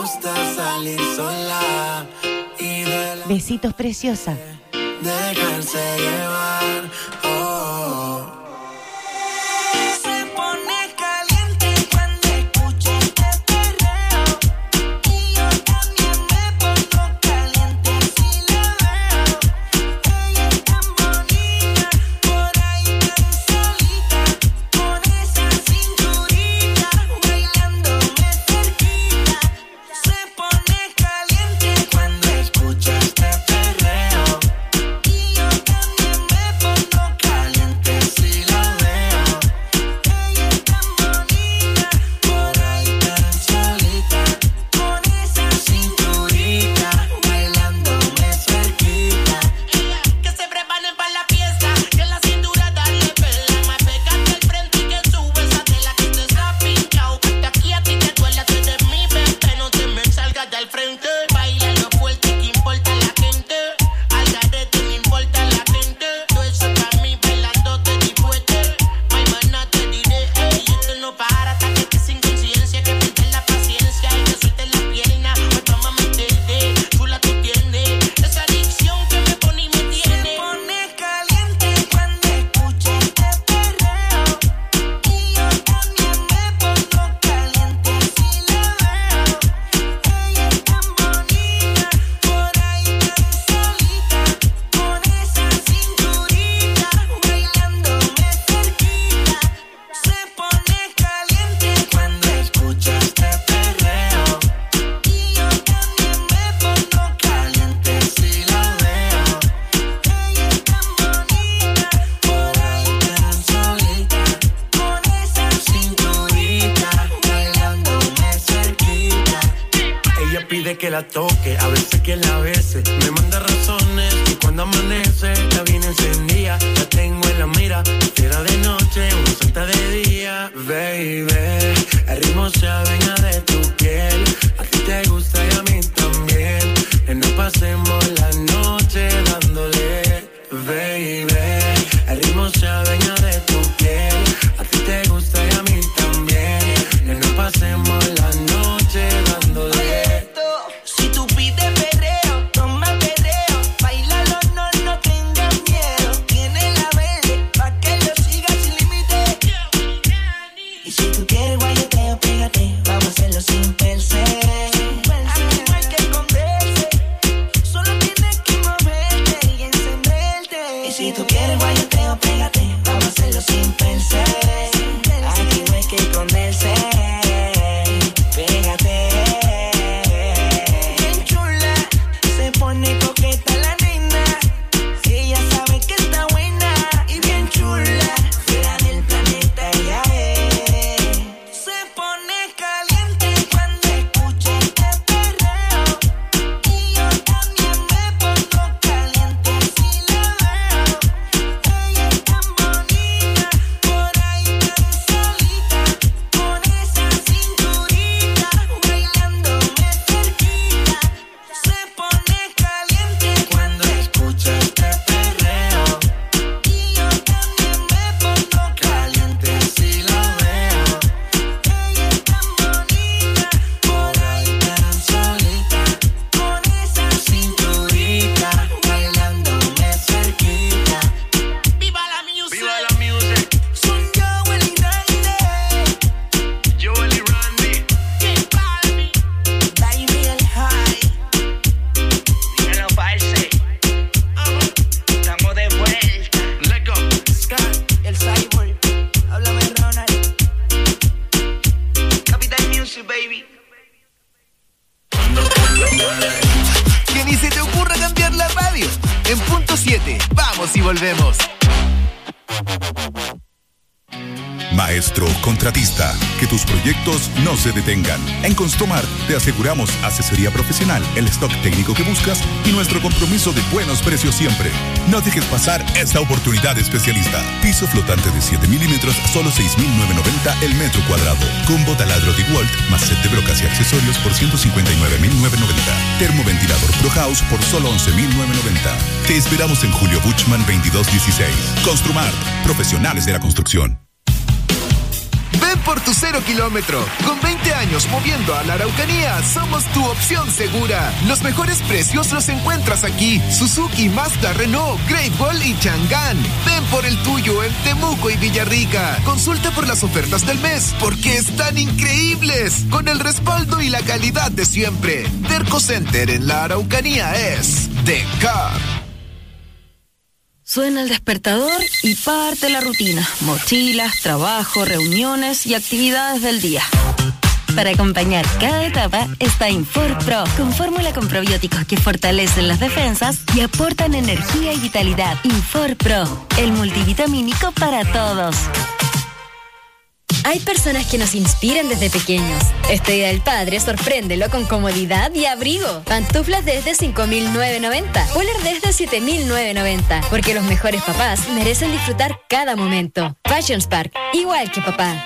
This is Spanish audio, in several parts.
gusta salir sola y de Besitos, preciosa. dejarse llevar. Oh. Se pone caliente cuando escucha este perreo y yo también me pongo caliente si la veo. Ella es tan bonita, por ahí tan solita, con esa cinturita, bailándome cerquita. Se pone caliente cuando escucha este perreo y yo también me pongo caliente si la veo. Ella es tan bonita, por ahí tan solita, con esa cinturita, bailándome cerquita. Que se preparen para la fiesta, que la cintura dale pela, más pégate al frente y que sube esa tela que te está pinchado. Hasta aquí a ti te duele, tú eres mi bebé, no te me salgas del frente. Baila lo fuerte, que importa la gente. Al garete, no importa la gente. Tú eso para mí, bailándote de fuerte. Ay, mana, te diré, ey, esto no para hasta que estés sin conciencia, que pierdes la paciencia y que sueltes la pierna. Pues toma, me entiendes, chula tú tienes esa adicción que me pone y me tiene. Se pone caliente cuando escucha este perreo y yo también me pongo caliente si la veo. Ella es tan bonita, por ahí tan solita, con esa cinturita, bailándome cerquita. Se pone caliente cuando escucha este perreo y yo también me pongo caliente si la veo. Ella es tan bonita, por ahí tan solita, con esa cinturita, bailándome cerquita. Ella pide que la toque, a veces que la bese, me manda razones y cuando amanece la viene encendida, la tengo en la mira, fiera de noche, una santa de día. Baby, el ritmo se adueña de tu piel, a ti te gusta y a mí también, que no pasemos la noche dándole. Baby, el ritmo se adueña de tu piel, a ti te gusta y a mí también, que no pasemos la noche dándole. Si tú pides perreo, toma perreo, bailalo, no tengas miedo. Tiene la verde, pa' que lo sigas sin límite. Y si tú quieres guayoteo, pégate, vamos a hacerlo sin pensar. Aquí no hay que esconderse, solo tienes que moverte y encenderte. Y si tú quieres guayoteo, pégate, vamos a hacerlo sin pensar. Aquí no hay que esconderse, pégate. Bien chula, se pone coqueta la nena. Ella sabe que está buena y bien chula. Fuera del planeta ella es. Se pone caliente cuando escucha este perreo y yo también me pongo caliente si la veo. Ella es tan bonita, por ahí tan solita, con esa cinturita, bailándome cerquita. Se pone caliente cuando escucha este perreo y yo también me pongo caliente si la veo. Ella es tan bonita, por ahí tan solita, con esa cinturita, bailándome cerquita. ¡Viva la music! ¡Viva la music! Son Joel y Randy, Joel y Randy, J Balvin, Baby el High. dímelo, parce. Estamos de vuelta. Let's go. Sky, el Cyborg, háblame Ronald. Capital Music, baby. Que ni se te ocurra cambiar la radio. En punto 7, vamos y volvemos. Maestro contratista, que tus proyectos no se detengan. En Construmart te aseguramos asesoría profesional, el stock técnico que buscas y nuestro compromiso de buenos precios siempre. No dejes pasar esta oportunidad especialista. Piso flotante de 7 milímetros, solo 6.990 el metro cuadrado. Combo taladro DeWalt más set de brocas y accesorios por 159.990. Termoventilador Pro House por solo 11.990. Te esperamos en Julio Buchmann 2216. Construmart, profesionales de la construcción. Ven por tu 0 kilómetro. Con 20 años moviendo a la Araucanía, somos tu opción segura. Los mejores precios los encuentras aquí. Suzuki, Mazda, Renault, Great Wall y Chang'an. Ven por el tuyo en Temuco y Villarrica. Consulta por las ofertas del mes, porque están increíbles. Con el respaldo y la calidad de siempre. Derco Center en la Araucanía es The Car. Suena el despertador y parte la rutina. Mochilas, trabajo, reuniones y actividades del día. Para acompañar cada etapa está Infor Pro, con fórmula con probióticos que fortalecen las defensas y aportan energía y vitalidad. Infor Pro, el multivitamínico para todos. Hay personas que nos inspiran desde pequeños. Este Día del Padre, sorpréndelo con comodidad y abrigo. Pantuflas desde 5.990, Polar desde 7.990, porque los mejores papás merecen disfrutar cada momento. Fashion Spark, igual que papá.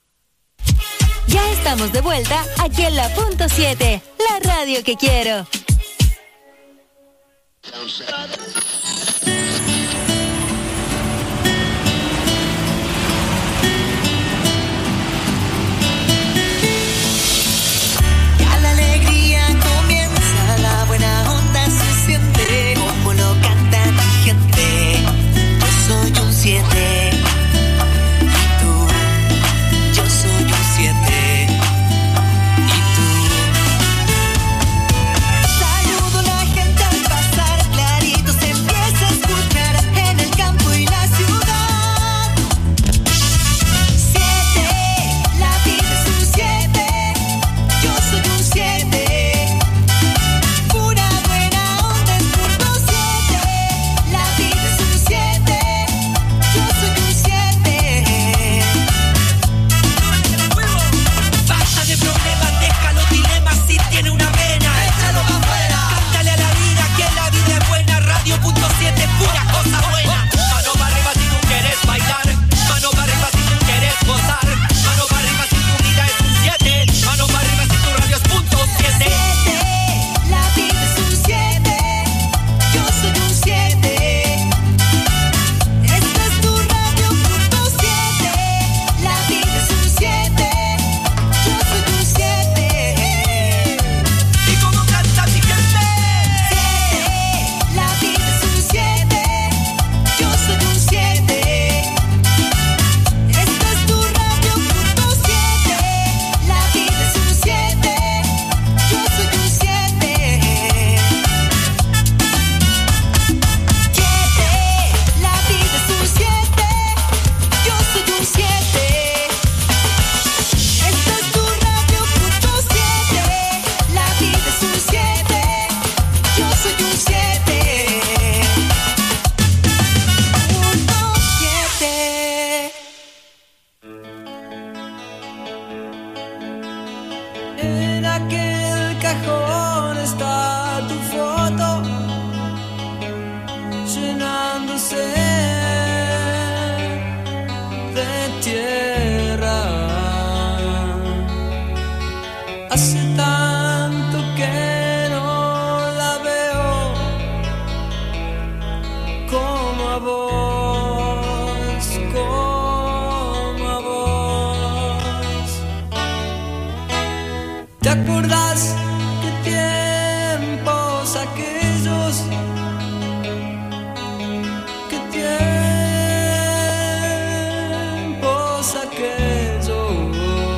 Ya estamos de vuelta aquí en la Punto 7, la radio que quiero. La alegría comienza, la buena onda se siente, como lo canta mi gente. Yo soy un 7, y tú, yo soy un 7, y tú. Saludo a la gente al pasar, clarito se empieza a escuchar en el campo y la ciudad. 7, la vida es un 7. Yo soy un 7, pura buena onda es punto 7. La vida es un 7, yo soy un 7. Basta de problemas, deja los dilemas, si tiene una vena, échalo para afuera. Cántale a la vida que la vida es buena, radio punto 7, pura cosa buena. Mano para arriba si tú quieres bailar, mano para arriba si tú quieres gozar, mano para arriba si tu vida es un 7, mano para arriba si tu radio es punto 7. La vida es un 7, yo soy un 7. Esta es tu radio punto 7. La vida es un 7, yo soy un 7. ¿Y cómo canta mi gente? 7, la vida es un 7, yo soy un 7. Esta es tu radio punto 7. La vida es un 7, yo soy un 7. 7, la vida es un 7, yo soy un 7. Esta es tu radio punto 7. La vida es un 7, yo soy un 7. Punto 7. En aquel cajón está tu foto, llenándose de tierra. Hace tanto que no la veo como a vos, como a vos. ¿Te acordás qué tiempos aquellos? ¿Qué tiempos aquellos?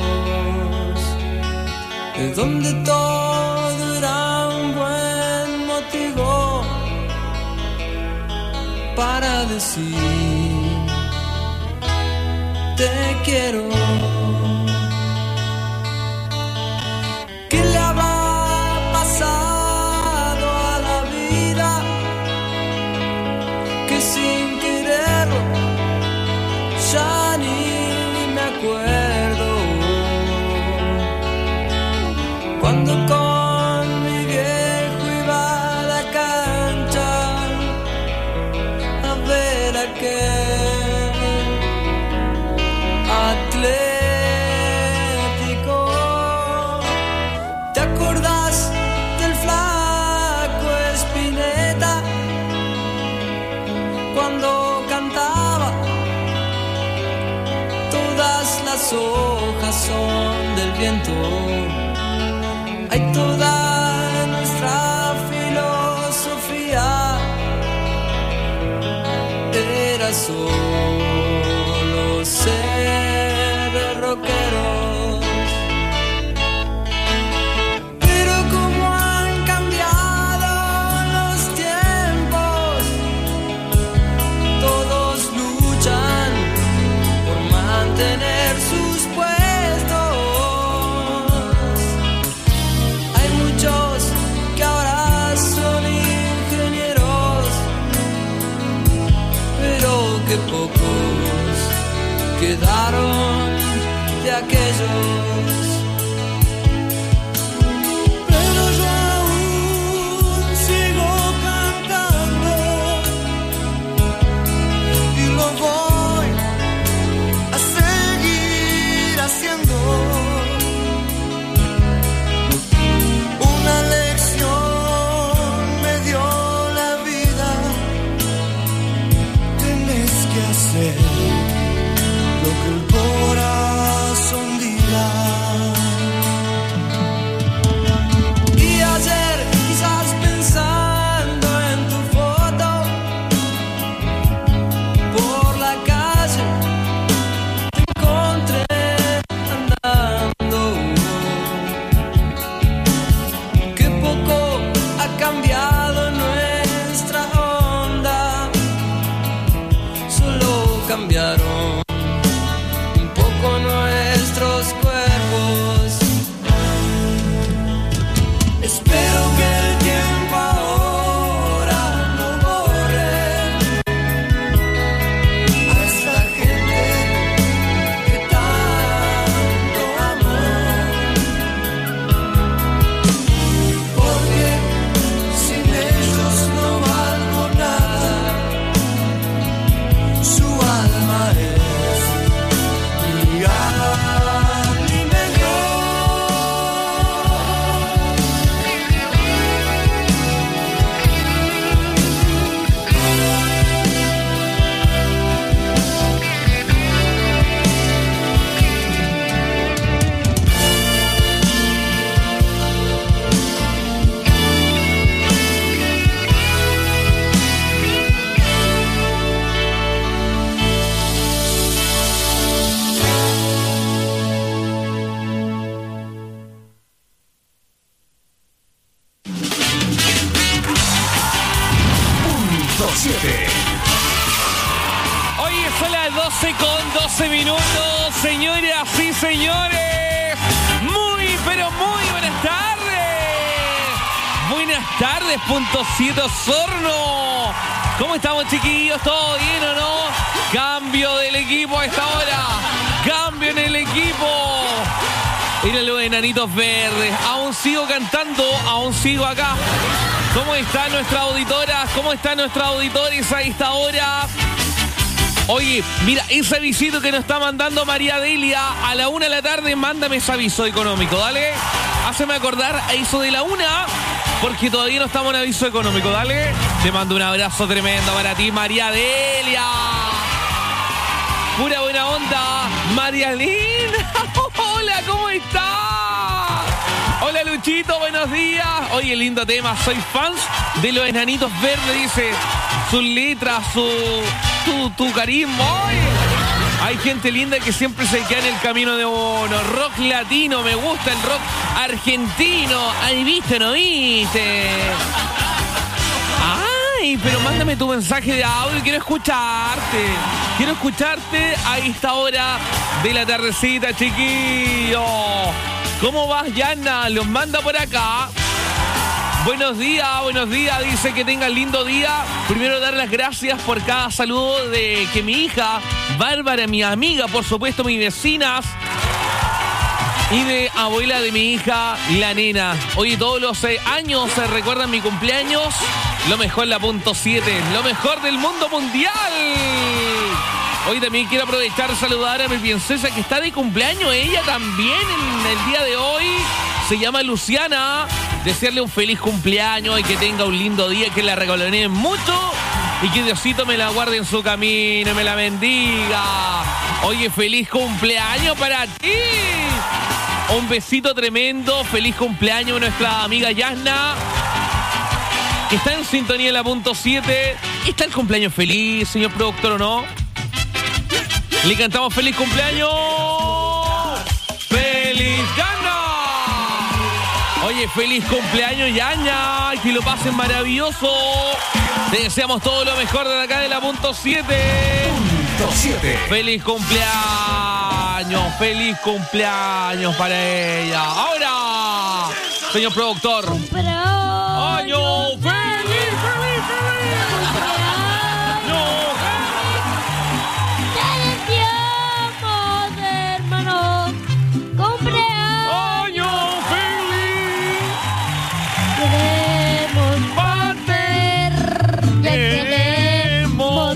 De donde todo era un buen motivo para decir te quiero. ¿Qué le habrá pasado a la vida que sin quererlo ya ni me acuerdo? Cuando con mi viejo iba a la cancha a ver aquel atleta viento. Hay toda nuestra filosofía era solo ser de rockeros. Pero como han cambiado los tiempos, todos luchan por mantener sus puestos. Hay muchos que ahora son ingenieros, pero que pocos quedaron de aquellos. Pero yo aún sigo cantando y lo voy a seguir haciendo. Una lección me dio la vida. Tienes que hacer lo que el corazón diga. Y ayer, quizás pensando en tu foto, por la calle te encontré andando. Que poco ha cambiado nuestra onda, solo cambiaron un poco nuestros cuerpos. Espero que el tiempo ahora no borre a esta gente que tanto amo, porque sin ellos no valgo nada. Su alma es mi alimento. Hoy son las 12:12, señoras y señores. Muy, pero muy buenas tardes. Buenas tardes, .7 Osorno. ¿Cómo estamos, chiquillos? ¿Todo bien o no? Cambio del equipo a esta hora. Cambio en el equipo. Miren los enanitos verdes. Aún sigo cantando, aún sigo acá. ¿Cómo están nuestras auditoras? ¿Cómo están nuestros auditores a esta hora? Oye, mira, ese avisito que nos está mandando María Delia a la 1 de la tarde, mándame ese aviso económico, dale. Háceme acordar a eso de la 1, porque todavía no estamos en aviso económico, dale. Te mando un abrazo tremendo para ti, María Delia. Pura buena onda, María Lina. Hola, ¿cómo estás? Hola, Luchito, buenos días. Oye, lindo tema, soy fans de los enanitos verdes, dice. Sus letras, tu carisma. Oye, hay gente linda que siempre se queda en el camino de uno. Rock latino, me gusta el rock argentino. Ay, ¿viste o no viste? Ay, pero mándame tu mensaje de audio, quiero escucharte. Quiero escucharte a esta hora de la tardecita, chiquillo. ¿Cómo vas, Yana? Los manda por acá. Buenos días, dice que tengan lindo día. Primero dar las gracias por cada saludo de que mi hija, Bárbara, mi amiga, por supuesto, mis vecinas, y de abuela de mi hija, la nena. Oye, todos los años se recuerdan mi cumpleaños. Lo mejor la .7, lo mejor del mundo mundial. Hoy también quiero aprovechar y saludar a mi princesa que está de cumpleaños. Ella también en el día de hoy. Se llama Luciana. Desearle un feliz cumpleaños y que tenga un lindo día, que la regaloneen mucho y que Diosito me la guarde en su camino y me la bendiga. Oye, feliz cumpleaños para ti. Un besito tremendo. Feliz cumpleaños a nuestra amiga Yasna, que está en sintonía en la punto 7. ¿Está el cumpleaños feliz, señor productor, o no? Le cantamos feliz cumpleaños. ¡Feliz Yasna! Oye, feliz cumpleaños, Yasna. Que lo pasen maravilloso. Te deseamos todo lo mejor de acá de la punto 7. Punto 7. Feliz cumpleaños para ella. Ahora, señor productor. ¡Año feliz! ¡Te deseamos, hermanos! ¡Cumpleaños! ¡Año feliz! ¡Queremos ¡Pater! ya queremos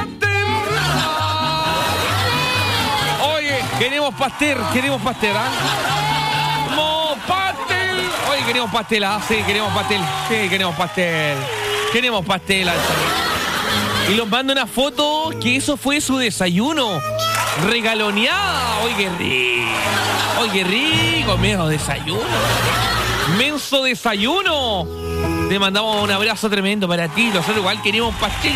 Oye, queremos pastel, ¿ah? ¡Mo pastel! Oye, queremos pastel, ¿ah? Sí, queremos pastel. Queremos pastel. Y nos manda una foto que eso fue su desayuno. Regaloneada. Oye, qué rico. Menso desayuno. Te mandamos un abrazo tremendo para ti. Nosotros igual queremos pastel,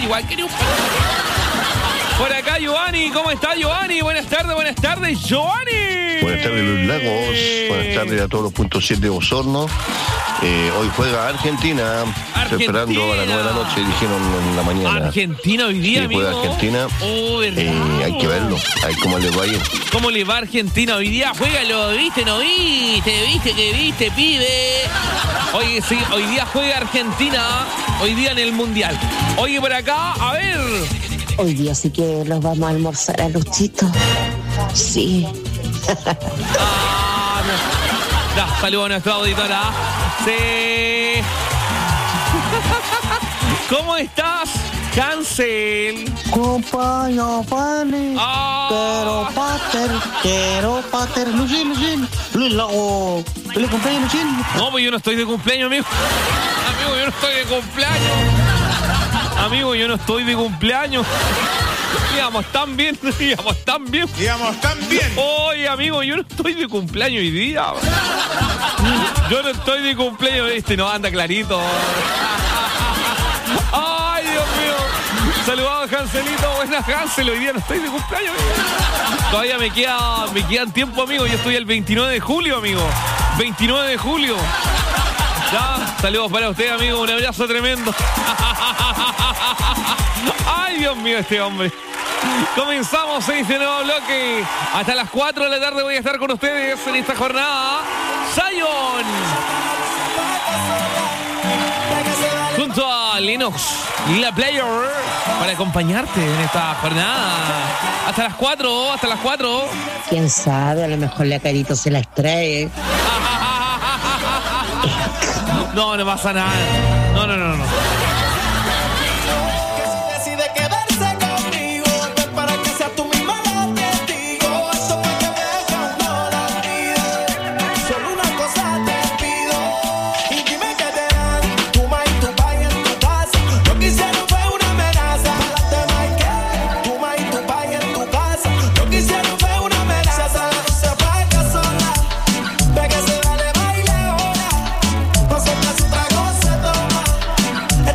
Por acá, Giovanni. ¿Cómo está, Giovanni? Buenas tardes, Giovanni. Buenas tardes, Luis Lagos. Buenas tardes a todos los puntos 7 de Osorno. Hoy juega Argentina. Estoy esperando a las 9 de la noche, dijeron en la mañana. Argentina hoy día, sí, amigo. juega Argentina. Hay que verlo. Ahí cómo le va a ir. ¿Cómo le va a Argentina hoy día? Juégalo, ¿viste? ¿No viste, pibe? Oye, sí, hoy día juega Argentina. Hoy día en el Mundial. Oye, por acá, a ver. Hoy día sí que los vamos a almorzar a Luchito. Sí. Saludos a nuestra auditora. Sí. ¿Cómo estás, Cancel? Compañero Fanny. Quiero pater. Lucín. Luis Lago. ¿Feliz cumpleaños, Lucín? No, pues yo no estoy de cumpleaños, amigo. Amigo, yo no estoy de cumpleaños. Íbamos tan bien. Oye, amigo, yo no estoy de cumpleaños hoy día. Yo no estoy de cumpleaños, no anda clarito. Ay, Dios mío. Saludados, Hanselito. Buenas, Hansel. Hoy día no estoy de cumpleaños. Todavía me quedan tiempo, amigo. Yo estoy el 29 de julio, amigo. 29 de julio. Ya, saludos para usted, amigo. Un abrazo tremendo. Ay, Dios mío, este hombre. Comenzamos este nuevo bloque. Hasta las 4 de la tarde voy a estar con ustedes en esta jornada. Zion. Junto a Lennox, la player, para acompañarte en esta jornada. Hasta las 4. Quién sabe, a lo mejor la Carito se la extrae. No pasa nada. No. Decide quedarse conmigo, ven para que sea tú misma la testigo. Esto fue que me cambió la vida. Solo una cosa te pido y dime que te dan tu ma y tu pa en tu casa. Lo que hicieron fue una amenaza. Te marqué, tu ma y tu pa en tu casa. Lo que hicieron fue una amenaza. Se apaga sola, ve que se vale baile ahora. No se pasa otra cosa, toma.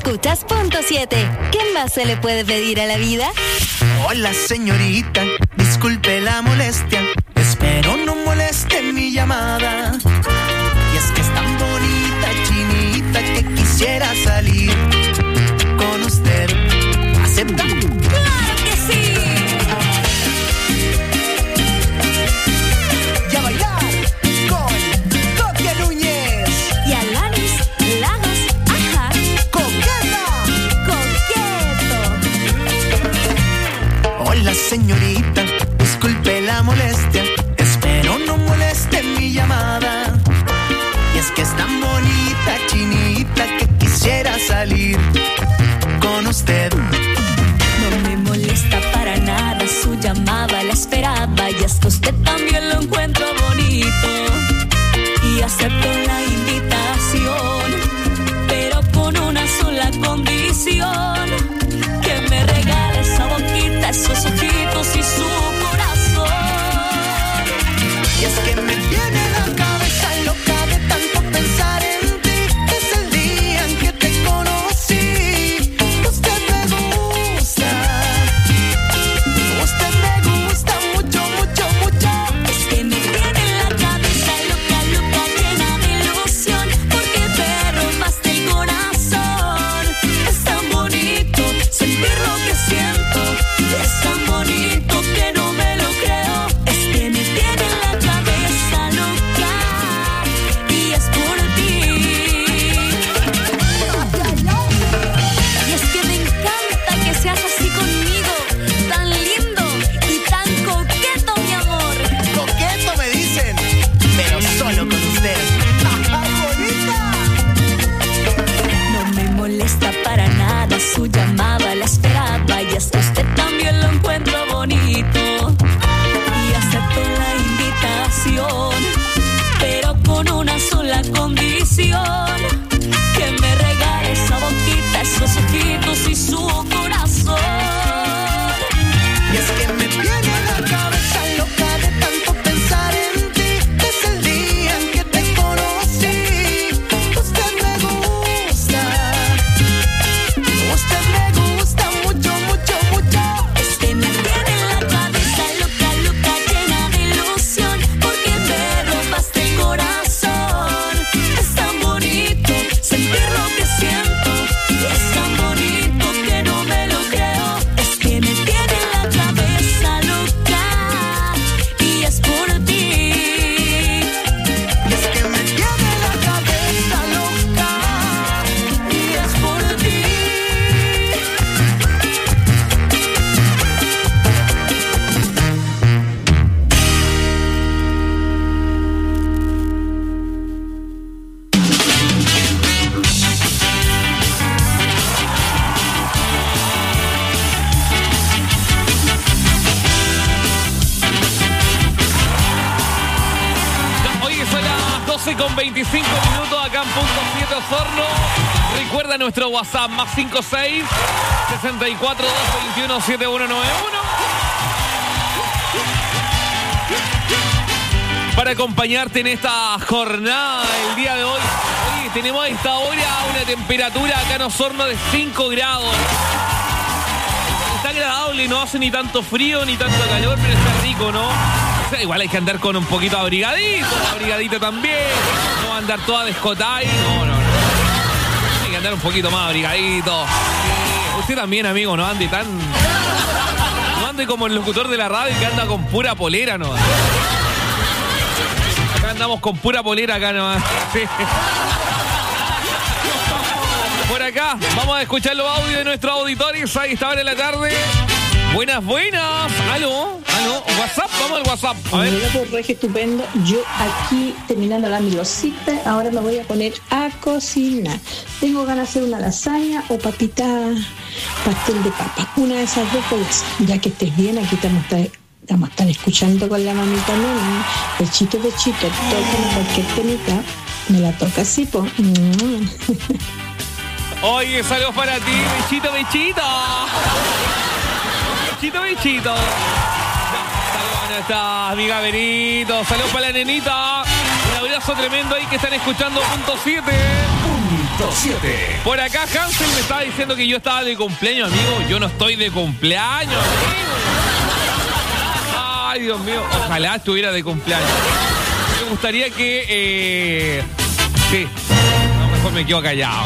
escuchas punto 7. ¿Qué más se le puede pedir a la vida? Hola señorita, disculpe la molestia, espero no moleste mi llamada. Y es que es tan bonita, chinita, que quisiera salir con usted. ¿Acepta? ¡Claro que sí! Y a bailar con Coque Núñez Y Alanis Lagos, ajá. Coqueta. Coqueto. Hola señorita, disculpe la molestia, espero no moleste mi llamada. Y es que es tan bonita, chinita, que quisiera salir con usted. No me molesta para nada su llamada, la esperaba y hasta usted también lo encuentro bonito. Y acepto la invitación, pero con una sola condición: que me regale esa boquita, esos ojitos y su corazón. Y es que me tiene la cabeza loca de tanto pensar en ti. Es el día en que te conocí. Usted me gusta. Usted me gusta mucho, mucho, mucho. Es que me tiene la cabeza loca, loca, llena de ilusión, porque te robaste el corazón. Es tan bonito sentir lo que siento, es tan bonito que no me lo creo. Es que me tiene la cabeza loca y es por ti. Y es que me encanta que seas así conmigo, tan lindo y tan coqueto, mi amor. Coqueto me dicen, pero solo con usted. ¡Ay, bonita! No me molesta para nada su llamada, la esperaba y hasta usted también lo encuentro bonito. Y acepto la invitación, pero con una sola condición: que me regale esa boquita, esos ojitos y su corazón. Y es que me tiene la cabeza loca de tanto pensar en ti. Es el día en que te conocí. Usted me gusta. Usted me gusta mucho, mucho, mucho. Es que me tiene la cabeza loca, loca, llena de ilusión, porque me robaste el corazón. Es tan bonito sentir lo que siento, es tan bonito que no me lo creo. Es que me tiene la cabeza loca y es por ti. Y es que me tiene la cabeza loca. Y es por ti. Hoy son las 12:25 acá en Punto 7 Osorno. Recuerda nuestro WhatsApp más 56 64 221 7191 para acompañarte en esta jornada el día de hoy. Oye, tenemos a esta hora una temperatura acá en Osorno de 5 grados. Está agradable, no hace ni tanto frío ni tanto calor, pero está rico, ¿no? O sea, igual hay que andar con un poquito abrigadito también. No andar toda descotada y no. Hay que andar un poquito más abrigadito. Usted también, amigo, no ande tan... No ande como el locutor de la radio que anda con pura polera, ¿no? Acá andamos con pura polera, acá nomás. Sí. Por acá, vamos a escuchar los audios de nuestros auditores a esta hora de la tarde. Buenas. Aló, WhatsApp, vamos al WhatsApp. A ver. Hola, por Regio estupendo. Yo aquí terminando la milosita, ahora me voy a poner a cocinar. Tengo ganas de hacer una lasaña o pastel de papa. Una de esas dos cosas. Ya que estés bien, aquí vamos a estar escuchando con la mamita Noni. Pechito, toca cualquier temita. Me la toca así, po. Oye, saludos para ti, bechito. Bechito. Saludos a nuestra amiga Benito. Saludos para la nenita. Un abrazo tremendo ahí que están escuchando Punto 7. Por acá Hansel me estaba diciendo que yo estaba de cumpleaños, amigo. Yo no estoy de cumpleaños, amigo. Ay, Dios mío. Ojalá estuviera de cumpleaños. Me gustaría que... sí. No, mejor me quedo callado.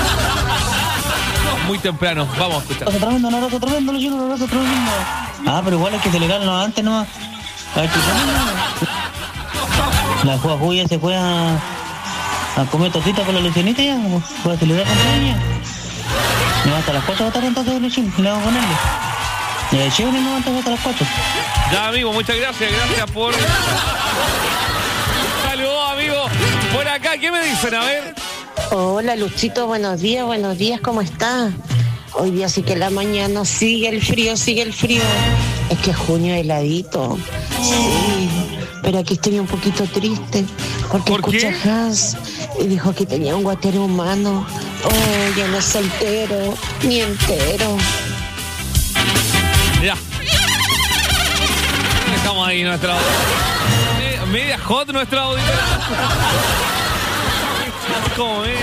Muy temprano. Vamos a escuchar. Un abrazo tremendo. Ah, pero igual hay que celebrarlo antes nomás. La Juya se fue a comer tortita con la Lucianita ya, fue a celebrar cumpleaños. Me va hasta las 4 de la tarde entonces, Luciano, le vamos a ponerle. Chévere, no hasta las 4. Ya, amigo, muchas gracias. Gracias por... Saludos, amigo. Por acá, ¿qué me dicen? A ver. Hola, Luchito, buenos días, ¿cómo estás? Hoy día sí que en la mañana sigue el frío. Es que junio es heladito. Sí, pero aquí estoy un poquito triste porque escuché Hans y dijo que tenía un guatero humano. Oh, ya no es soltero ni entero. Ya. Dejamos ahí nuestra media hot nuestra auditora. ¿Cómo es?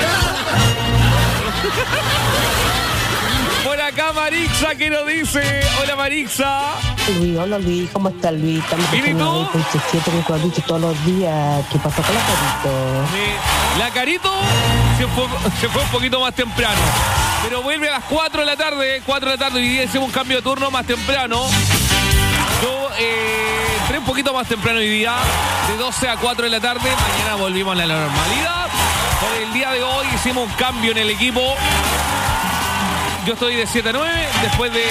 Por acá Marixa, ¿qué nos dice? Hola Marixa. Hola Luis, ¿cómo está Luis? Estamos ¿Y tú? Que has dicho todos los días. ¿Qué pasa con la Carito? La Carito se fue un poquito más temprano, pero vuelve a las 4 de la tarde. 4 de la tarde, hoy día hicimos un cambio de turno más temprano. Yo entré un poquito más temprano hoy día, de 12 a 4 de la tarde. Mañana volvimos a la normalidad. Por el día de hoy hicimos un cambio en el equipo. Yo estoy de 7 a 9, después de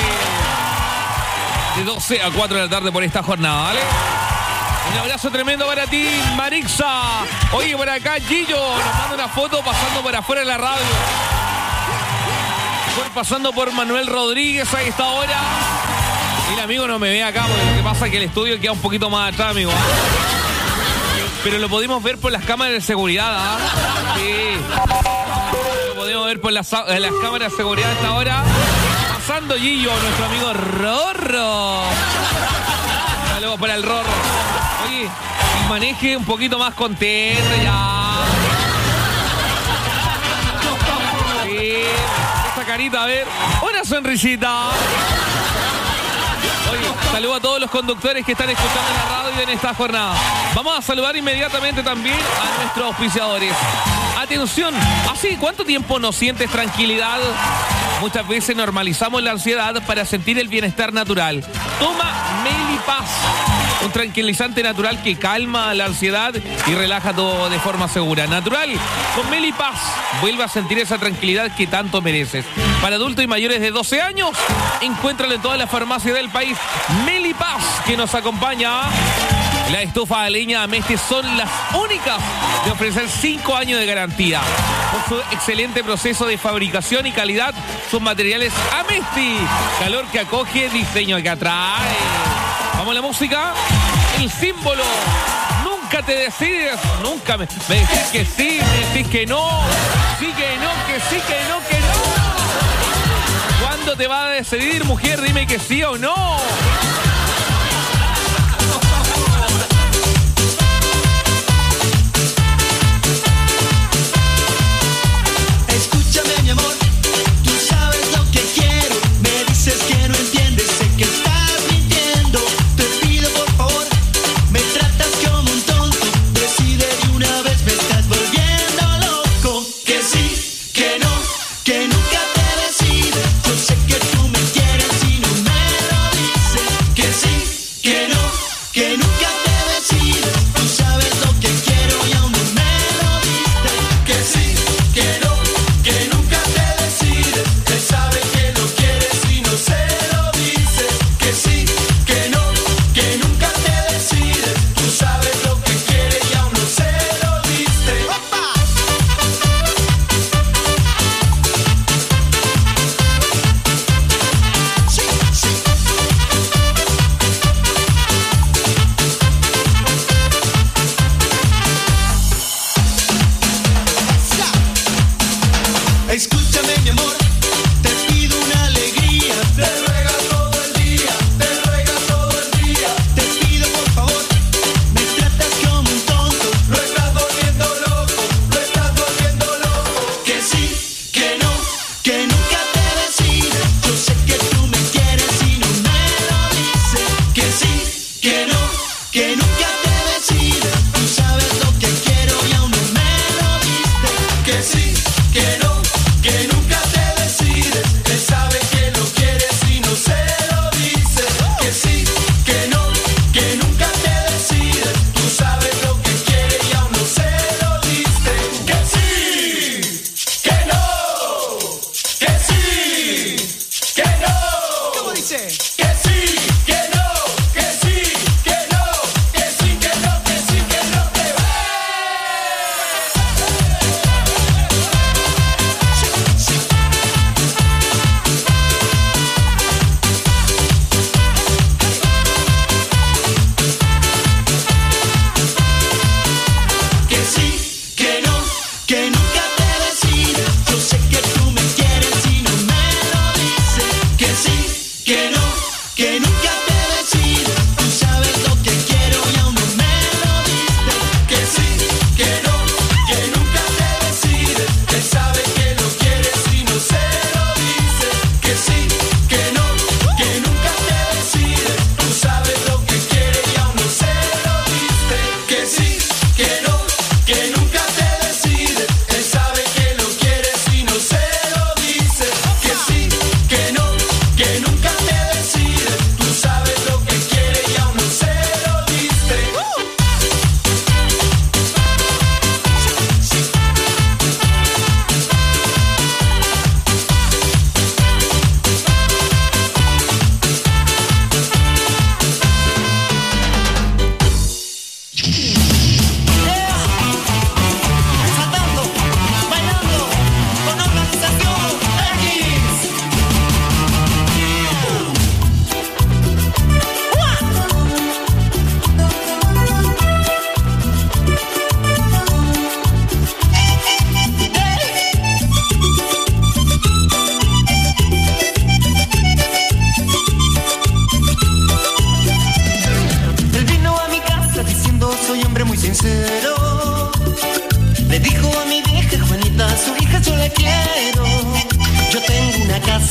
12 a 4 de la tarde por esta jornada, ¿vale? Un abrazo tremendo para ti, Marixa. Oye, por acá Gillo nos manda una foto pasando por afuera de la radio. Pasando por Manuel Rodríguez a esta hora. Y el amigo no me ve acá, porque lo que pasa es que el estudio queda un poquito más atrás, amigo. Pero lo pudimos ver por las cámaras de seguridad, ¿ah? Sí. Lo podemos ver por las cámaras de seguridad a esta hora. Pasando Gillo, nuestro amigo Rorro. Saludos para el Rorro. Oye, y maneje un poquito más contento ya. Sí. Esta carita, a ver. Una sonrisita. Oye, saludo a todos los conductores que están escuchando la radio en esta jornada. Vamos a saludar inmediatamente también a nuestros auspiciadores. Atención, ¿así cuánto tiempo no sientes tranquilidad? Muchas veces normalizamos la ansiedad para sentir el bienestar natural. Toma Melipaz, un tranquilizante natural que calma la ansiedad y relaja todo de forma segura. Natural, con Melipaz, vuelve a sentir esa tranquilidad que tanto mereces. Para adultos y mayores de 12 años, encuéntralo en todas las farmacias del país. Melipaz, que nos acompaña. La estufa de leña Amesti son las únicas de ofrecer 5 años de garantía. Por su excelente proceso de fabricación y calidad, sus materiales Amesti. Calor que acoge, diseño que atrae. Vamos a la música. El símbolo. Nunca te decides. Nunca me decís que sí, me decís que no. Sí que no, que sí, que no, que no. ¿Cuándo te vas a decidir, mujer? Dime que sí o no. Escúchame, mi amor, tú sabes lo que quiero. Me dices que no entiendes, sé que estás mintiendo. Te pido por favor, me tratas como un tonto. Decide de una vez, me estás volviendo loco. Que sí, que no, que nunca te decides. Yo sé que tú me quieres y no me lo dices.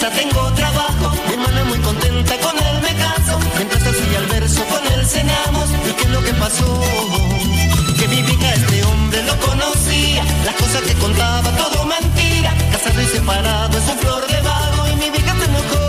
casa, tengo trabajo. Mi hermana muy contenta, con él me caso. Mientras hacía el verso, con él cenamos. ¿Y qué es lo que pasó? Que mi vieja este hombre lo conocía. Las cosas que contaba, todo mentira. Casado y separado, es un flor de vago. Y mi vieja se enojó.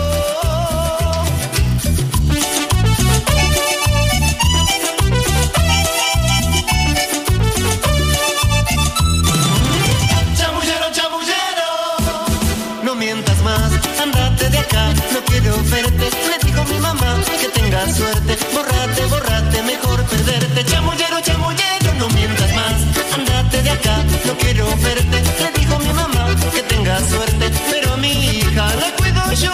No quiero verte, le dijo mi mamá, que tengas suerte. Bórrate, bórrate, mejor perderte. Chamullero, chamullero, no mientas más. Andate de acá, no quiero verte, le dijo mi mamá, que tengas suerte. Pero a mi hija la cuido yo.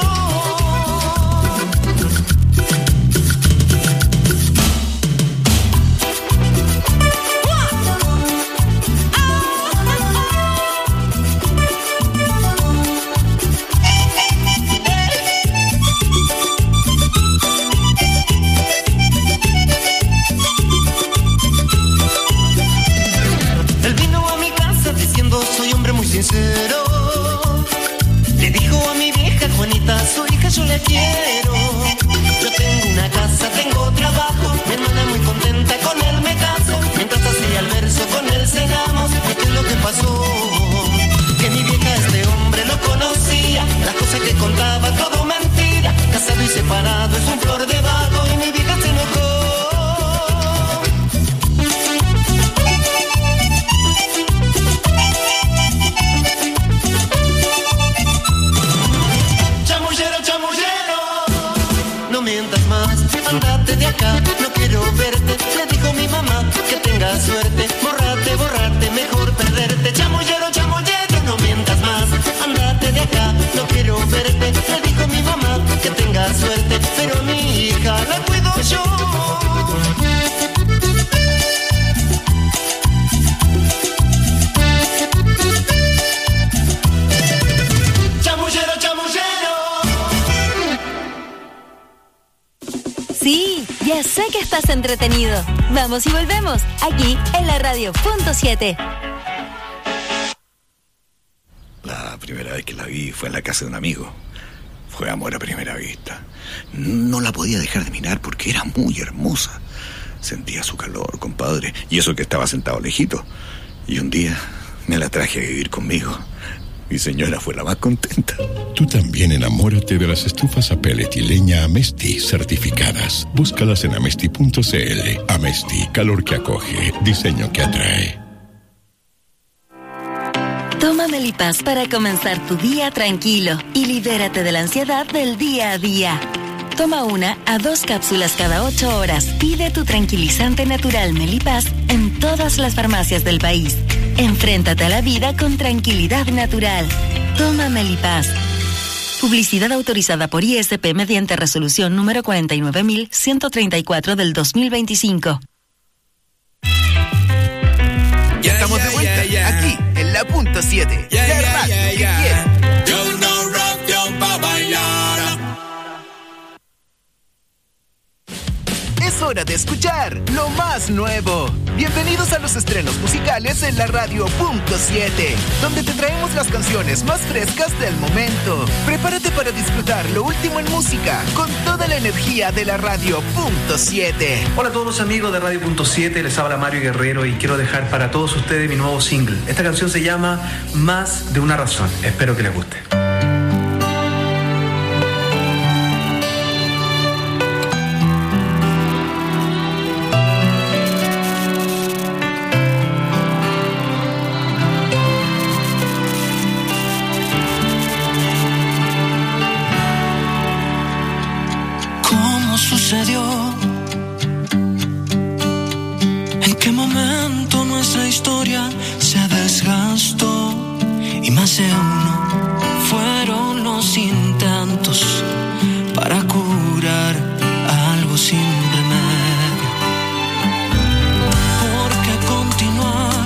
Sincero, le dijo a mi vieja Juanita, su hija yo la quiero. Yo tengo una casa, tengo trabajo, mi hermana muy contenta, con él me caso. Mientras hacía el verso, con él cenamos. ¿Y qué es lo que pasó? Que mi vieja este hombre lo conocía. Las cosas que contaba, todo mentira. Casado y separado, es un flor de vago. Y mi vieja se enojó. Andate de acá, no quiero verte, le dijo mi mamá, que tengas suerte. Bórrate, bórrate, mejor perderte. Chamullero, chamullero, no mientas más. Andate de acá, no quiero verte, le dijo mi mamá, que tengas suerte. Pero mi hija la cuido yo. Sí, ya sé que estás entretenido. Vamos y volvemos, aquí en la radio.7. La primera vez que la vi fue en la casa de un amigo. Fue amor a primera vista. No la podía dejar de mirar porque era muy hermosa. Sentía su calor, compadre, y eso que estaba sentado lejito. Y un día me la traje a vivir conmigo. Mi señora fue la más contenta. Tú también enamórate de las estufas a pellet y leña Amesti certificadas. Búscalas en amesti.cl. Amesti, calor que acoge, diseño que atrae. Toma Melipaz para comenzar tu día tranquilo y libérate de la ansiedad del día a día. Toma 1 a 2 cápsulas cada 8 horas. Pide tu tranquilizante natural Melipaz en todas las farmacias del país. Enfréntate a la vida con tranquilidad natural. Toma Melipaz. Publicidad autorizada por ISP mediante resolución número 49.134 del 2025. Ya estamos de vuelta, aquí en la punto 7. La radio que quiero. Yo no rock yo pa' bailar. Es hora de escuchar lo más nuevo. Bienvenidos a los estrenos musicales en la radio.7, donde te traemos las canciones más frescas del momento. Prepárate para disfrutar lo último en música con toda la energía de la radio.7. Hola a todos los amigos de Radio.7, les habla Mario Guerrero y quiero dejar para todos ustedes mi nuevo single. Esta canción se llama Más de una razón. Espero que les guste. ¿En qué momento nuestra historia se desgastó? Y más de uno fueron los intentos para curar algo sin remedio. ¿Por qué continuar?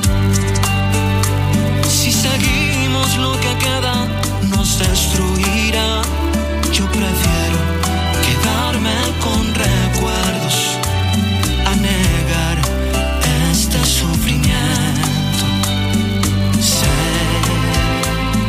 Si seguimos, lo que queda nos destruirá. Yo prefiero quedarme con recuerdos a negar este sufrimiento. Sé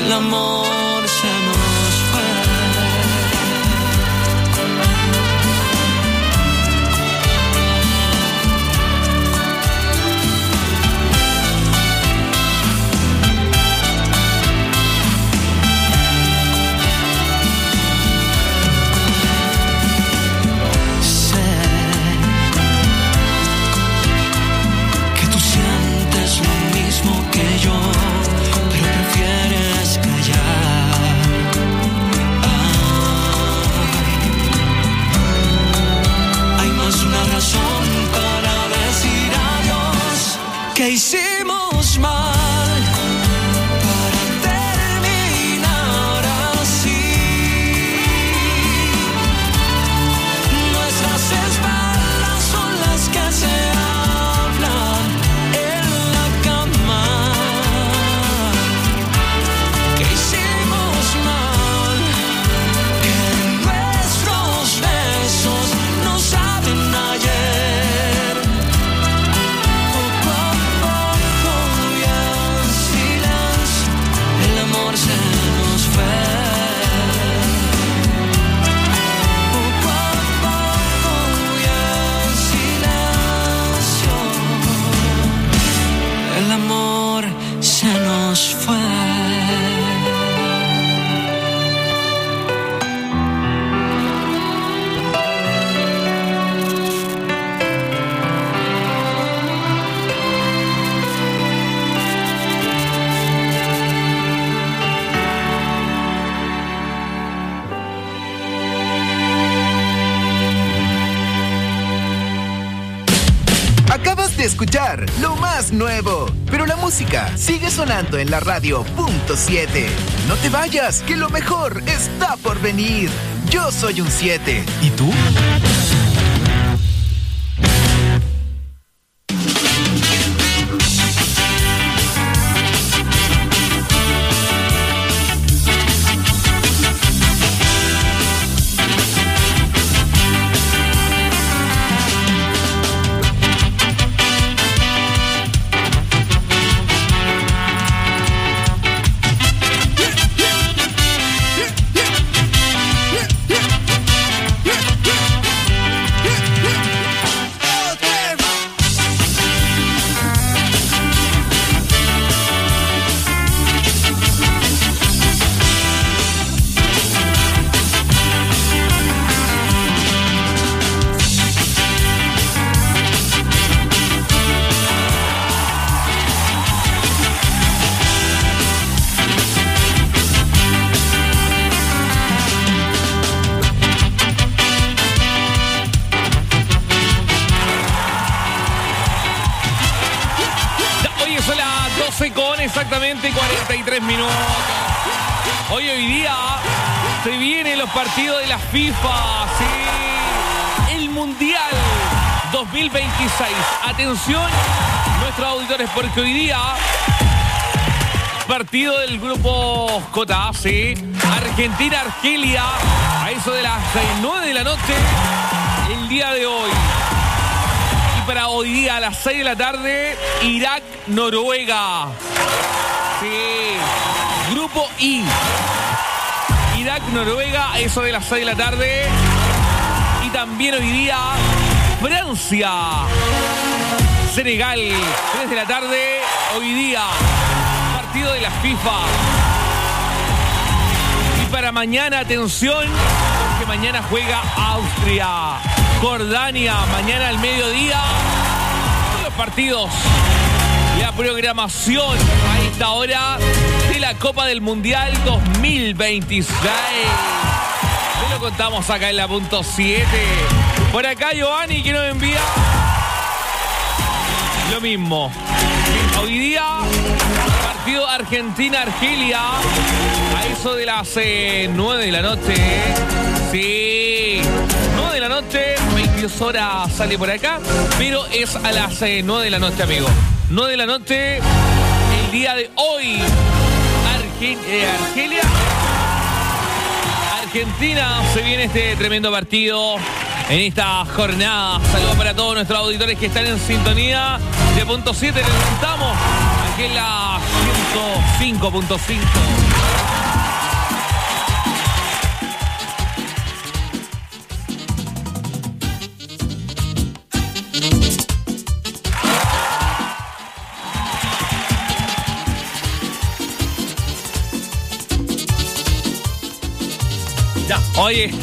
el amor se nos fue. Que hicimos mal para terminar así. Nuestras espaldas son las que se hablan en la cama. Que hicimos mal, que nuestros besos no saben ayer. Se nos fue. Poco a poco y en silencio, el amor se nos fue. Acabas de escuchar lo más nuevo, pero la música sigue sonando en la radio .7. No te vayas, que lo mejor está por venir. Yo soy un 7. ¿Y tú? Exactamente 43 minutos. Hoy día se vienen los partidos de la FIFA, ¿sí? El Mundial 2026. Atención, nuestros auditores, porque hoy día partido del grupo J, ¿sí? Argentina-Argelia, a eso de las 9 de la noche, el día de hoy. Para hoy día a las 6 de la tarde, Irak-Noruega. Sí. Grupo I. Irak-Noruega, eso de las 6 de la tarde. Y también hoy día, Francia. Senegal, 3 de la tarde. Hoy día, partido de la FIFA. Y para mañana, atención, porque mañana juega Austria. Jordania, mañana al mediodía, todos los partidos, la programación a esta hora de la Copa del Mundial 2026. Te lo contamos acá en la .7. Por acá Giovanni, que nos envía lo mismo. Hoy día, partido Argentina-Argelia, a eso de las 9 de la noche. Sí, 9 de la noche, 22 horas sale por acá, pero es a las 9 de la noche, amigo. 9 de la noche, el día de hoy, Argentina, se viene este tremendo partido en esta jornada. Saludos para todos nuestros auditores que están en sintonía de .7, les contamos. aquí en la 105.5. Ya, oye.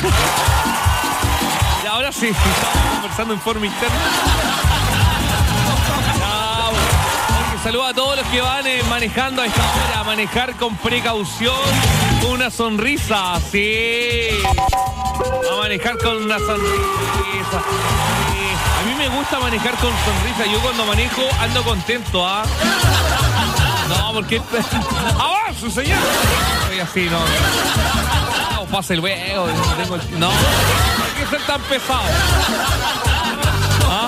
Y ahora sí, estamos conversando en forma interna. Saludos a todos los que van manejando a esta hora, a manejar con precaución, con una sonrisa, sí. A manejar con una sonrisa. A mí me gusta manejar con sonrisa. Yo cuando manejo ando contento, ¿ah? No, porque... ¡Avance, señor! Soy así, no. No, pase luego. No, no hay que ser tan pesado. ¿Ah?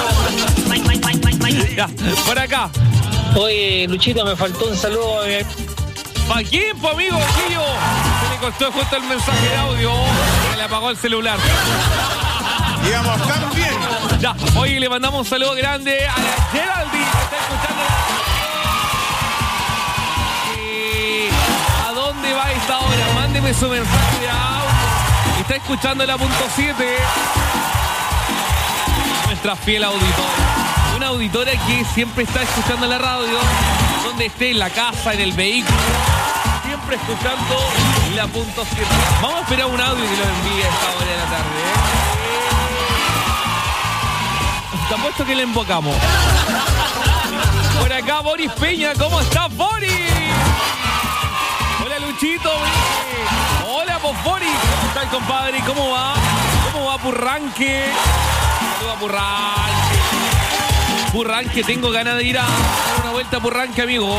Ya, por acá. Oye, Luchito, me faltó un saludo. ¿Para quién, po, amigo? Quillo? Se le costó justo el mensaje de audio. Se le apagó el celular. Digamos, también. Ya, oye, le mandamos un saludo grande a la Geraldine que está escuchando. ¿A dónde va a esta hora? Mándeme su mensaje de audio. Está escuchando la punto 7. Nuestra fiel auditora. Una auditora que siempre está escuchando la radio, donde esté, en la casa, en el vehículo, siempre escuchando la punto 7. Vamos a esperar un audio que lo envíe a esta hora de la tarde, Te apuesto que le invocamos. Por acá, Boris Peña, ¿cómo estás, Boris? Hola, Luchito. Hola, pues, Boris. ¿Cómo estás, compadre? ¿Cómo va? ¿Cómo va, Purranque? Saluda, Purranque. Purranque, tengo ganas de ir a dar una vuelta a Purranque, amigo.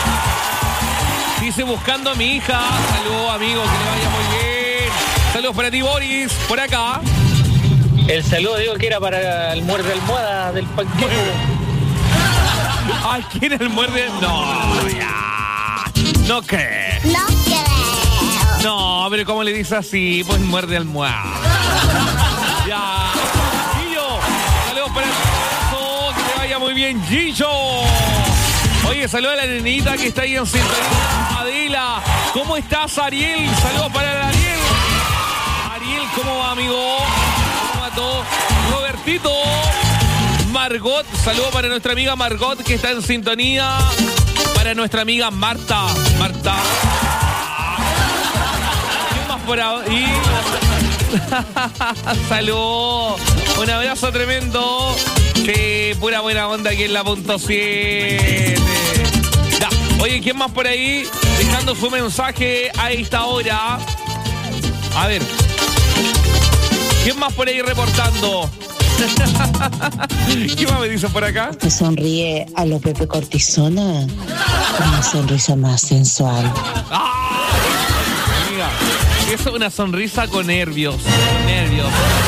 Dice, buscando a mi hija. Saludos, amigo, que le vaya muy bien. Saludos para ti, Boris. Por acá. El saludo, digo, que era para el muerde almohada del panqueco. Ay, ¿quién es el muerde? No, ya. No creo. No creo. No, pero ¿cómo le dice así? Pues muerde almohada. Ya. Gillo, saludos para ti. Muy bien, Gillo. Oye, saludos a la nenita que está ahí en sintonía. Adela, ¿cómo estás, Ariel? Saludos para el Ariel. Ariel, ¿cómo va, amigo? ¿Cómo va todo? Robertito. Margot, saludos para nuestra amiga Margot que está en sintonía. Para nuestra amiga Marta. Marta. ¿Qué más por ahí? Saludos. Un abrazo tremendo. Sí, pura buena onda aquí en la punto 7. Ya. Oye, ¿quién más por ahí? Dejando su mensaje a esta hora. A ver. ¿Quién más por ahí reportando? ¿Qué más me dice por acá? Me sonríe a lo Pepe Cortisona con una sonrisa más sensual. ¡Ah! Amiga, eso es una sonrisa con nervios. Nervios.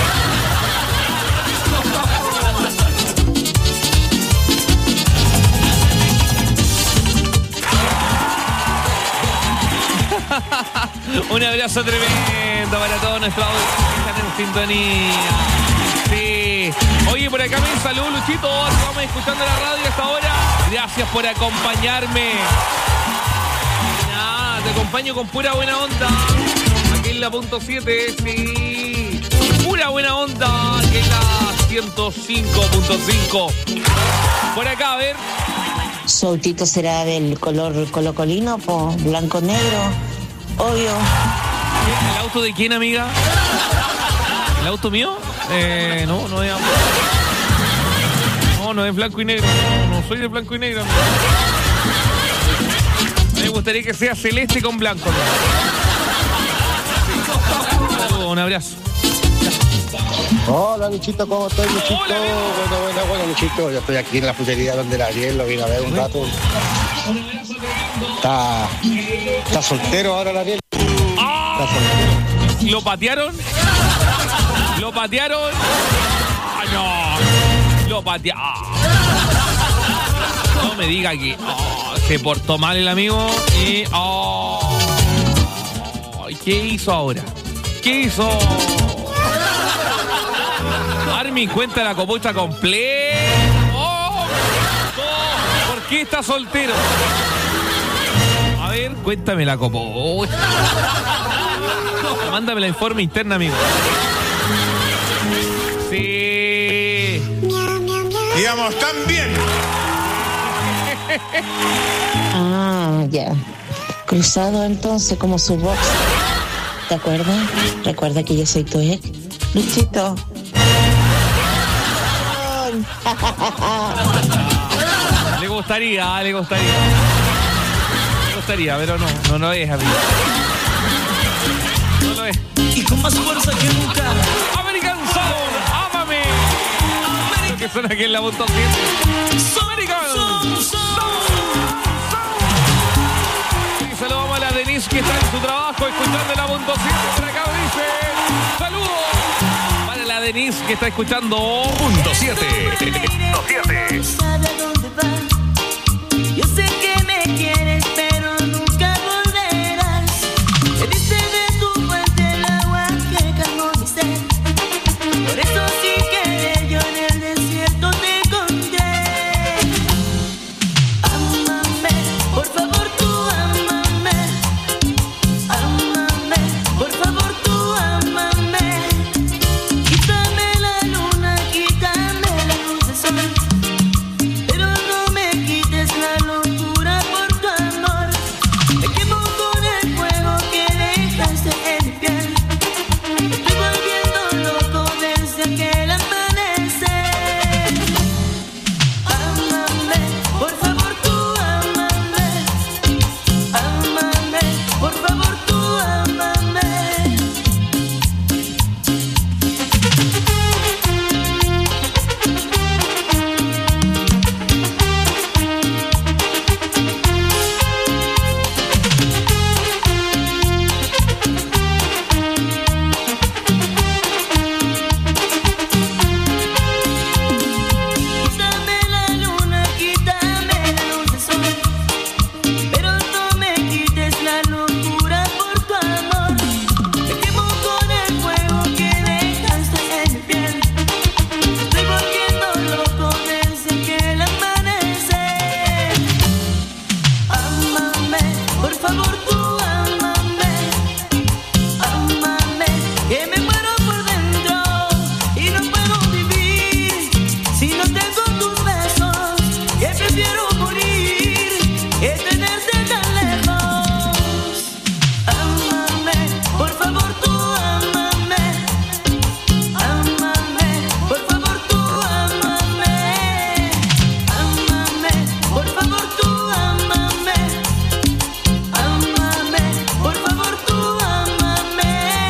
Un abrazo tremendo para todos nuestros auditores que están en sintonía. Sí. Oye, por acá me saludo, Luchito. Estamos escuchando la radio a esta hora. Gracias por acompañarme. Nada, te acompaño con pura buena onda. Aquí en la punto 7, sí. Pura buena onda. Aquí en la 105.5. Por acá, a ver. Su autito será del color colocolino, po, blanco-negro. Obvio. ¿El auto de quién, amiga? ¿El auto mío? No, no es. No es blanco y negro. No soy de blanco y negro. Me gustaría que sea celeste con blanco. Un abrazo. Hola, Luchito, ¿cómo estás, Luchito? Hola, bueno, Luchito. Yo estoy aquí en la frutería donde la Ariel, lo vine a ver un rato. Está soltero ahora la Ariel. Está soltero. ¿Lo patearon? ¿Lo patearon? ¡Ah, no! Lo patearon. No me diga que se portó mal el amigo y... ¿qué hizo ahora? ¿Qué hizo? Armin cuenta la copucha completa. ¿Por qué está soltero. A ver, cuéntame la copa. Oh. Mándame la informe interna, amigo. Sí. Digamos, tan bien. Ah, ya. Cruzado entonces como su box. ¿Te acuerdas? Recuerda que yo soy tu ex. Luchito. Le gustaría, pero no es, amigo. No lo es. Y con más fuerza que nunca. American Sound, ámame. Lo que suena aquí en la punto 7. American Sound. Y saludamos a la Denise que está en su trabajo escuchando la punto 7. Por acá dice, saludos para la Denise que está escuchando punto 7. ¿Sabe a dónde va? Yo sé que me quieres, pero nunca volverás. Bebiste de tu fuente el agua que calmó mi sed. Por eso sin querer yo en el desierto te encontré. Ámame, por favor tú ámame. Ámame, por favor tú ámame. Quítame la luna, quítame la luz del sol. Pero no me quites la locura por tu amor. Me quemo con el fuego que dejaste en mi piel. Me estoy volviendo loco desde aquel amanecer. Ámame, por favor tú ámame. Ámame, por favor tú ámame. Quítame la luna, quítame la luz del sol. Pero no me quites la locura por tu amor. Me quemo con el fuego que dejaste en mi piel. Me estoy volviendo loco desde aquel amanecer. Ámame, por favor tú ámame. Ámame, que me muero por dentro y no puedo vivir si no tengo tus besos. Que prefiero morir que tenerte tan lejos. Ámame, por favor tú ámame. Ámame, por favor tú ámame. Ámame, por favor tú ámame. Ámame, por favor tú ámame.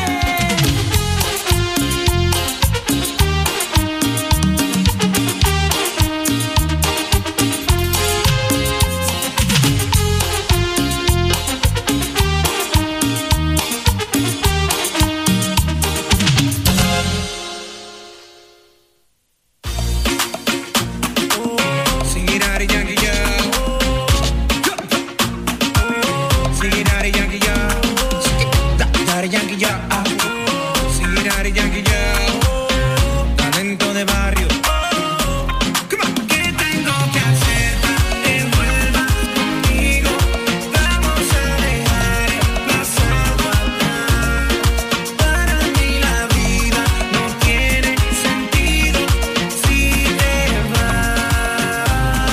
Sing it out, Yankee, yeah. Sing it out, Yankee, yeah. Daddy Yankee, yeah. Sing it out, Yankee, yeah. Talento de barrio. Come on. ¿Qué tengo que hacer para que vuelvas conmigo? Vamos a dejar el pasado atrás. Para mí la vida no tiene sentido si te vas.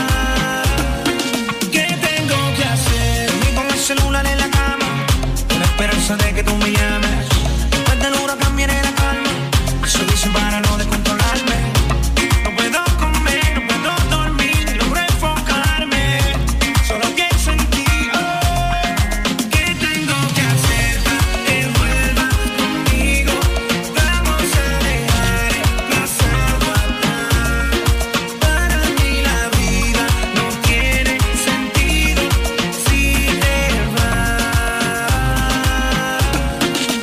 ¿Qué tengo que hacer? Dormí con el celular en la cama, con la esperanza de que tú me llames. Después del huracán viene la calma. Eso dicen para no descontrolarme. No puedo comer, no puedo dormir, no logro enfocarme. Solo pienso en ti. ¿Qué tengo que hacer para que vuelvas conmigo? Vamos a dejar el pasado atrás. Para mí la vida no tiene sentido si te vas.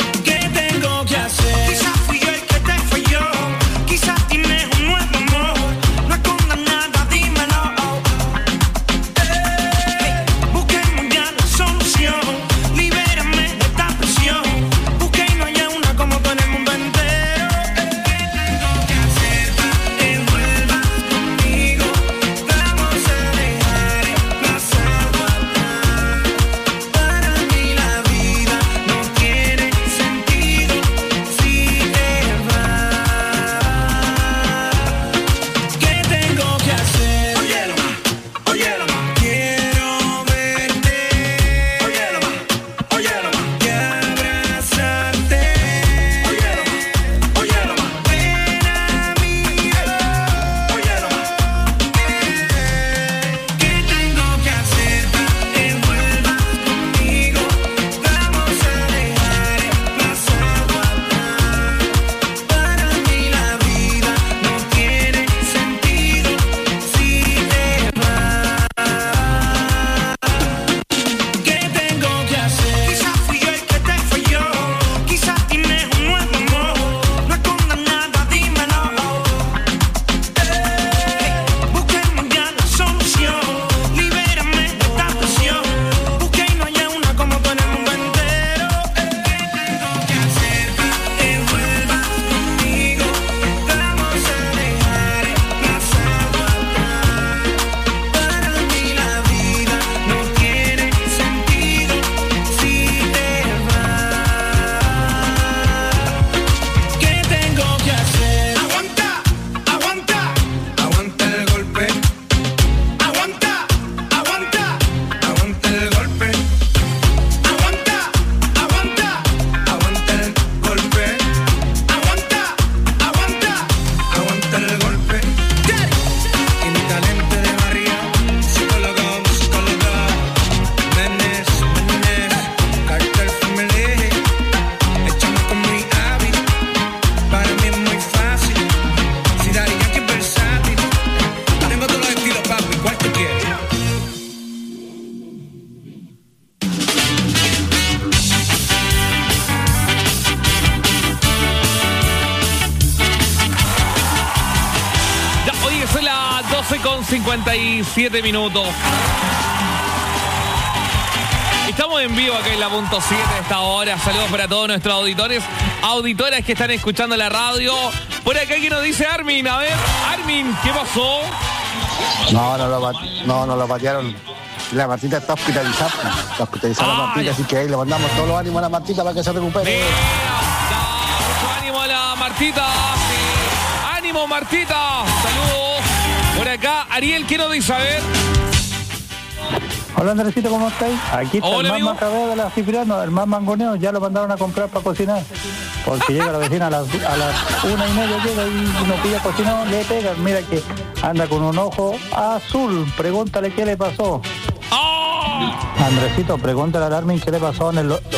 57 minutos. Estamos en vivo acá en la punto 7 a esta hora. Saludos para todos nuestros auditores, auditoras que están escuchando la radio. Por acá, ¿qué nos dice Armin? A ver, Armin, ¿qué pasó? No lo patearon. La Martita está hospitalizada. Está hospitalizada la Martita, así que ahí le mandamos todos los ánimos a la Martita para que se recupere. Mucho ánimo a la Martita. Sí. ¡Ánimo, Martita! Saludos. Por acá, Ariel, ¿qué nos dice? A ver. Hola, Andresito, ¿cómo estáis? Aquí está. Hola, el más macabeo de la Cipriano, el más mangoneo, ya lo mandaron a comprar para cocinar. Porque llega la vecina a las 1:30, llega y no pilla cocinado, le pegan. Mira que anda con un ojo azul. Pregúntale qué le pasó. Andresito, pregúntale al Armin qué le pasó en el ojo.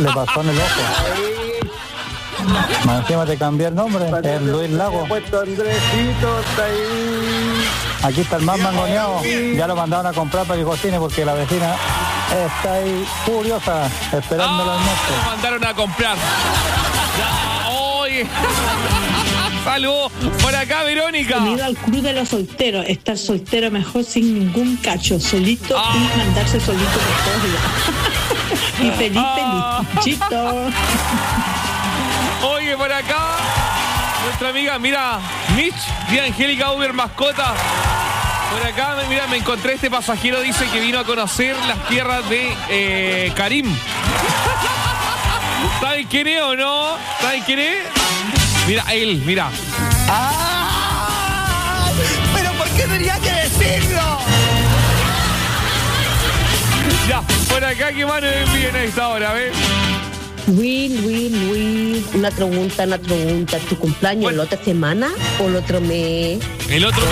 Más encima te cambié el nombre, es Luis Lago. Andresito está ahí. Aquí está el más mangoneado, ya lo mandaron a comprar para que cocine porque la vecina está ahí furiosa, esperándolo al noche. Lo mandaron a comprar. Ya, oye. Saludos. Por acá, Verónica. Unido al club de los solteros, estar soltero mejor sin ningún cacho, solito y mandarse solito por todos lados. Y feliz. Chito. Oye, por acá, nuestra amiga, mira, Mitch, de Angélica Uber Mascota. Por acá, mira, me encontré este pasajero, dice que vino a conocer las tierras de Karim. ¿Sabes quién es o no? ¿Sabes quién es? Mira, él, mira. ¿Pero por qué tenía que decirlo? Ya, por acá, ¿qué mano me envíen a esta hora, ves? Will, una pregunta. ¿Tu cumpleaños la otra semana o el otro mes? El otro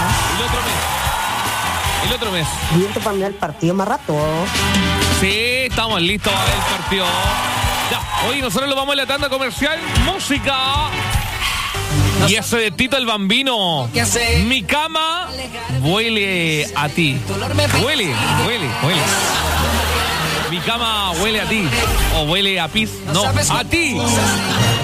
mes. ¿Listo para mirar el partido más rato? Sí, estamos listos para ver el partido. Ya, hoy nosotros lo vamos a la tanda comercial. Música. Y eso de Tito el Bambino. Mi cama huele a ti. Huele. Mi cama huele a ti. O huele a pis. No, a ti.